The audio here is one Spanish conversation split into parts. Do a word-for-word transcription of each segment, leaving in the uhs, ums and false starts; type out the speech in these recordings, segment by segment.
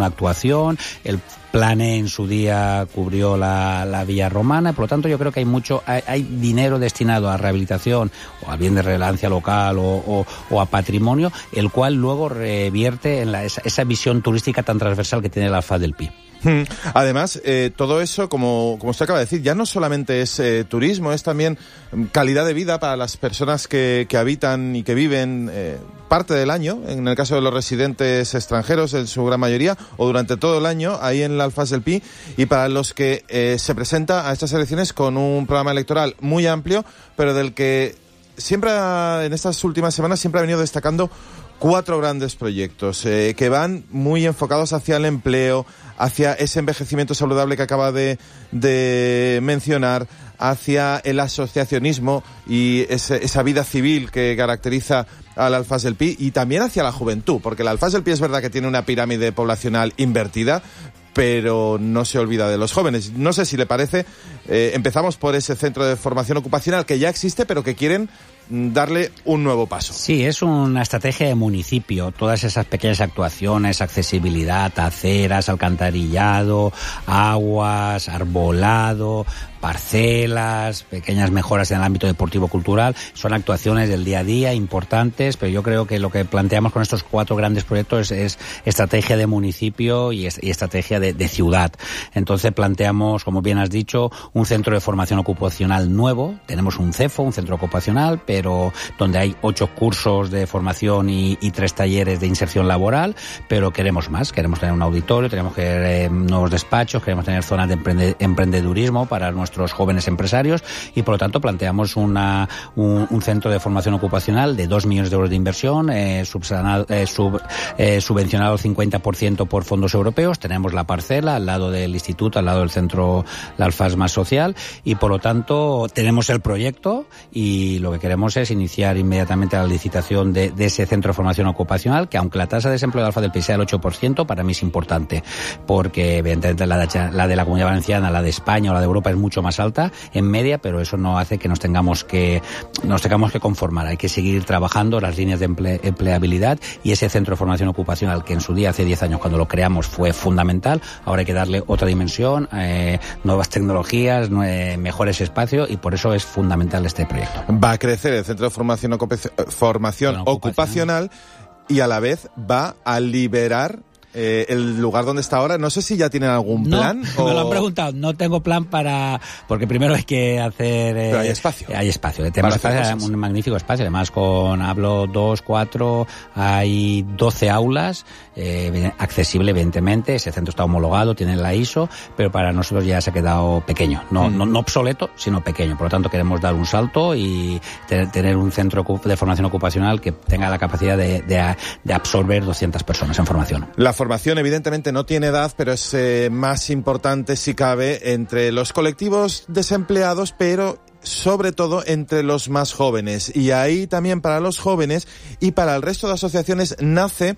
una actuación, el Plane en su día cubrió la, la Villa Romana, por lo tanto yo creo que hay mucho, hay, hay dinero destinado a rehabilitación o a bien de relevancia local o, o, o a patrimonio, el cual luego revierte en la, esa, esa visión turística tan transversal que tiene el Alfaz del Pi. Además, eh, todo eso, como, como usted acaba de decir, ya no solamente es eh, turismo, es también calidad de vida para las personas que, que habitan y que viven eh, parte del año, en el caso de los residentes extranjeros, en su gran mayoría, o durante todo el año, ahí en el Alfaz del Pi, y para los que eh, se presenta a estas elecciones con un programa electoral muy amplio, pero del que siempre, en estas últimas semanas, siempre ha venido destacando cuatro grandes proyectos eh, que van muy enfocados hacia el empleo, hacia ese envejecimiento saludable que acaba de, de mencionar, hacia el asociacionismo y ese, esa vida civil que caracteriza al Alfaz del Pi, y también hacia la juventud, porque el Alfaz del Pi es verdad que tiene una pirámide poblacional invertida, pero no se olvida de los jóvenes. No sé si le parece, eh, empezamos por ese centro de formación ocupacional que ya existe, pero que quieren darle un nuevo paso. Sí, es una estrategia de municipio. Todas esas pequeñas actuaciones, accesibilidad, aceras, alcantarillado, aguas, arbolado, parcelas, pequeñas mejoras en el ámbito deportivo-cultural, son actuaciones del día a día importantes, pero yo creo que lo que planteamos con estos cuatro grandes proyectos es, es estrategia de municipio y, es, y estrategia de, de ciudad. Entonces planteamos, como bien has dicho, un centro de formación ocupacional nuevo. Tenemos un CEFO, un centro ocupacional, pero donde hay ocho cursos de formación y, y tres talleres de inserción laboral, pero queremos más, queremos tener un auditorio, tenemos que eh, nuevos despachos, queremos tener zonas de emprende, emprendedurismo para nuestros jóvenes empresarios, y por lo tanto planteamos una, un, un centro de formación ocupacional de dos millones de euros de inversión, eh, subsanado, eh, sub, eh, subvencionado al cincuenta por ciento por fondos europeos. Tenemos la parcela al lado del instituto, al lado del centro, la Alfaz Más Social, y por lo tanto tenemos el proyecto, y lo que queremos es iniciar inmediatamente la licitación de, de ese centro de formación ocupacional, que aunque la tasa de desempleo de Alfaz del Pi sea el ocho por ciento, para mí es importante, porque evidentemente la de, la de la Comunidad Valenciana, la de España o la de Europa es mucho más alta en media, pero eso no hace que nos tengamos que nos tengamos que conformar. Hay que seguir trabajando las líneas de emple, empleabilidad, y ese centro de formación ocupacional, que en su día, hace diez años cuando lo creamos, fue fundamental, ahora hay que darle otra dimensión, eh, nuevas tecnologías, nue, mejores espacios, y por eso es fundamental este proyecto. Va a crecer el centro de formación, ocupación, formación bueno, ocupacional, y a la vez va a liberar Eh, el lugar donde está ahora. No sé si ya tienen algún plan. No, o... me lo han preguntado. No tengo plan para... Porque primero hay que hacer... Eh, Pero hay espacio. Hay espacio. Tenemos espacio, un magnífico espacio. Además, con hablo dos, cuatro, hay doce aulas, eh, accesible evidentemente. Ese centro está homologado, tiene la I S O, pero para nosotros ya se ha quedado pequeño. No, mm. no, no obsoleto, sino pequeño. Por lo tanto, queremos dar un salto y tener, tener un centro de formación ocupacional que tenga la capacidad de, de, de absorber doscientas personas en formación. La formación evidentemente no tiene edad, pero es eh, más importante, si cabe, entre los colectivos desempleados, pero sobre todo entre los más jóvenes. Y ahí también para los jóvenes y para el resto de asociaciones nace...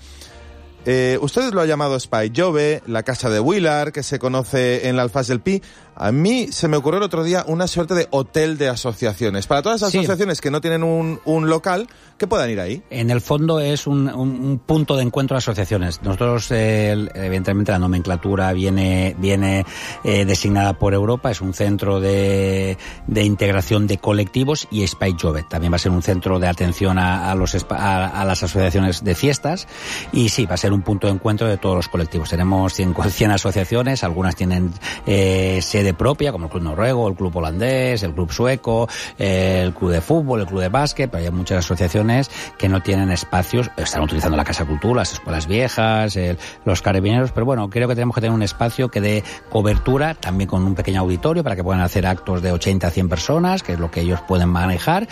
Eh, ustedes lo han llamado Espai Jove, la Casa de Huilar, que se conoce en el Alfaz del Pi. A mí se me ocurrió el otro día una suerte de hotel de asociaciones. Para todas las sí. asociaciones que no tienen un, un local, que puedan ir ahí. En el fondo es un, un, un punto de encuentro de asociaciones. Nosotros, eh, evidentemente, la nomenclatura viene, viene eh, designada por Europa. Es un centro de, de integración de colectivos, y Espai Jove también va a ser un centro de atención a, a, los, a, a las asociaciones de fiestas. Y sí, va a ser un punto de encuentro de todos los colectivos. Tenemos cien, cien asociaciones, algunas tienen eh, sede propia, como el Club Noruego, el Club Holandés, el Club Sueco, eh, el Club de Fútbol, el Club de Básquet, pero hay muchas asociaciones que no tienen espacios, están utilizando la Casa Cultura, las escuelas viejas, el, los carabineros, pero bueno, creo que tenemos que tener un espacio que dé cobertura, también con un pequeño auditorio para que puedan hacer actos de ochenta a cien personas, que es lo que ellos pueden manejar,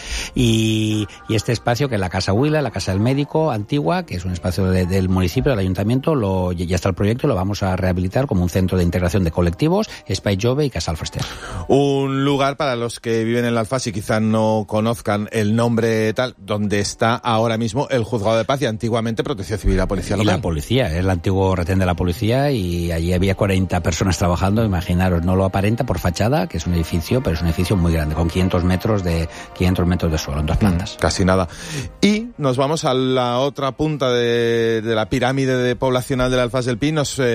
y, y este espacio que es la Casa Huila, la Casa del Médico antigua, que es un espacio de, del municipio, del ayuntamiento, lo, ya está el proyecto, lo vamos a rehabilitar como un centro de integración de colectivos, Espai Jove y Casa Alfester. Un lugar para los que viven en el Alfaz y quizás no conozcan el nombre tal, donde está ahora mismo el Juzgado de Paz y antiguamente Protección Civil y la Policía Local. Y la Policía, es el antiguo retén de la Policía, y allí había cuarenta personas trabajando. Imaginaros, no lo aparenta por fachada, que es un edificio, pero es un edificio muy grande, con quinientos metros de quinientos metros de suelo, en dos plantas. Casi nada. Y nos vamos a la otra punta de, de la pirámide de poblacional del Alfaz del Pi. Nos eh,